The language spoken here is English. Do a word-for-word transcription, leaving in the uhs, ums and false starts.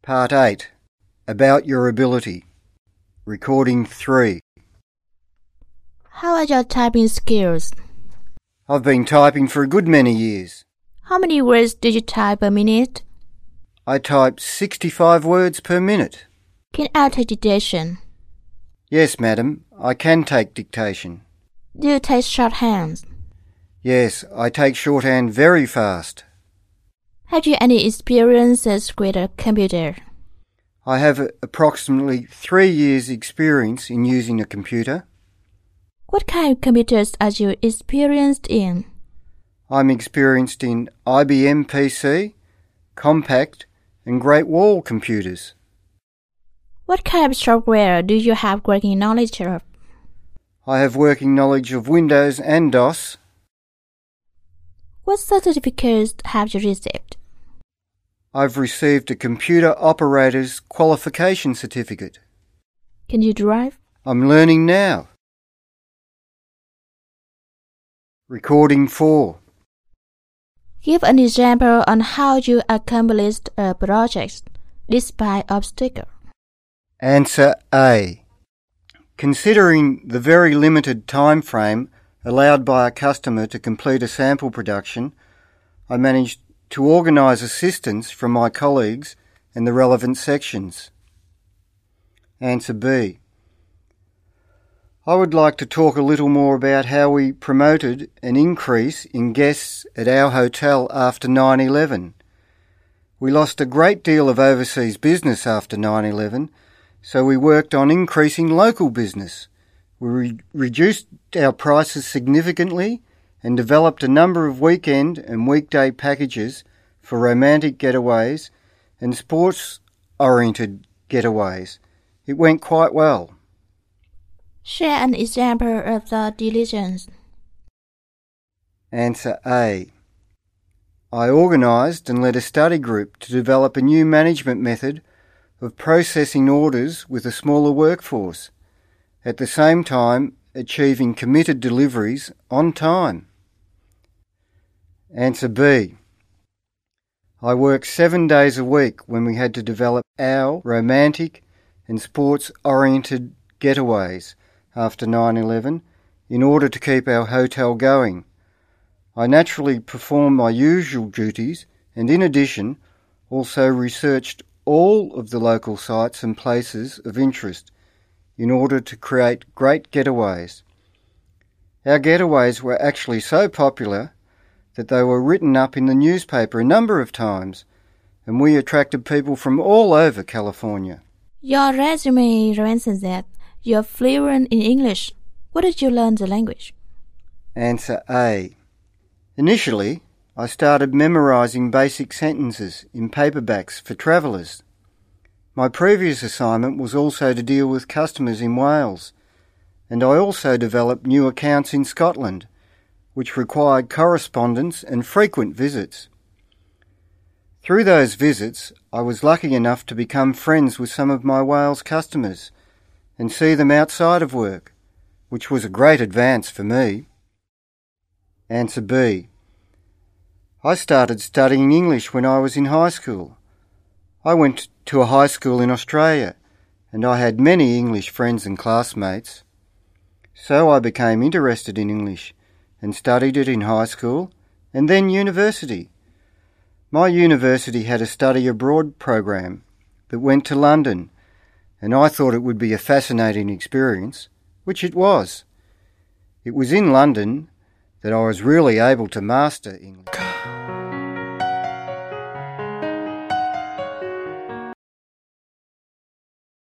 Part eight. About your ability. Recording three. How are your typing skills? I've been typing for a good many years. How many words do you type a minute? I type sixty-five words per minute. Can I take dictation? Yes, madam, I can take dictation. Do you take shorthand? Yes, I take shorthand very fast. Have you any experiences with a computer? I have approximately three years' experience in using a computer. What kind of computers are you experienced in? I'm experienced in I B M P C, Compaq, and Great Wall computers. What kind of software do you have working knowledge of? I have working knowledge of Windows and DOS. What certificates have you received? I've received a computer operator's qualification certificate. Can you drive? I'm learning now. Recording four. Give an example on how you accomplished a project despite obstacles. Answer A. Considering the very limited time frame allowed by a customer to complete a sample production, I managed to organise assistance from my colleagues and the relevant sections. Answer B. I would like to talk a little more about how we promoted an increase in guests at our hotel after nine eleven. We lost a great deal of overseas business after nine eleven, so we worked on increasing local business. We re- reduced our prices significantly and developed a number of weekend and weekday packages for romantic getaways and sports-oriented getaways. It went quite well. Share an example of the diligence. Answer A. I organised and led a study group to develop a new management method of processing orders with a smaller workforce, at the same time achieving committed deliveries on time. Answer B. I worked seven days a week when we had to develop our romantic and sports-oriented getaways after nine eleven in order to keep our hotel going. I naturally performed my usual duties and in addition also researched all of the local sites and places of interest in order to create great getaways. Our getaways were actually so popular that they were written up in the newspaper a number of times, and we attracted people from all over California. Your resume mentions that you're fluent in English. Where did you learn the language? Answer A. Initially, I started memorising basic sentences in paperbacks for travellers. My previous assignment was also to deal with customers in Wales, and I also developed new accounts in Scotland, which required correspondence and frequent visits. Through those visits, I was lucky enough to become friends with some of my Wales customers and see them outside of work, which was a great advance for me. Answer B. I started studying English when I was in high school. I went to a high school in Australia, and I had many English friends and classmates. So I became interested in English and studied it in high school and then university. My university had a study abroad program that went to London, and I thought it would be a fascinating experience, which it was. It was in London that I was really able to master English.